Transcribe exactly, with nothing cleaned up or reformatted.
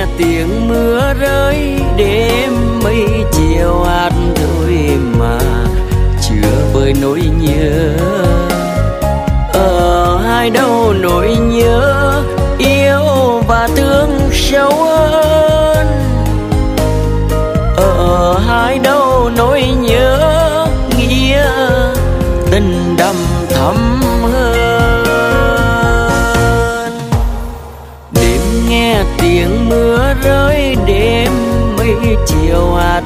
tiếng mưa rơi đêm mây chiều hát thôi mà chưa vơi nỗi nhớ. Ở hai đâu nỗi nhớ yêu và thương sâu hơn, ở hai đâu nỗi nhớ nghĩa tình đậm thắm hơn. Đêm nghe tiếng mưa rơi đêm mây chiều hát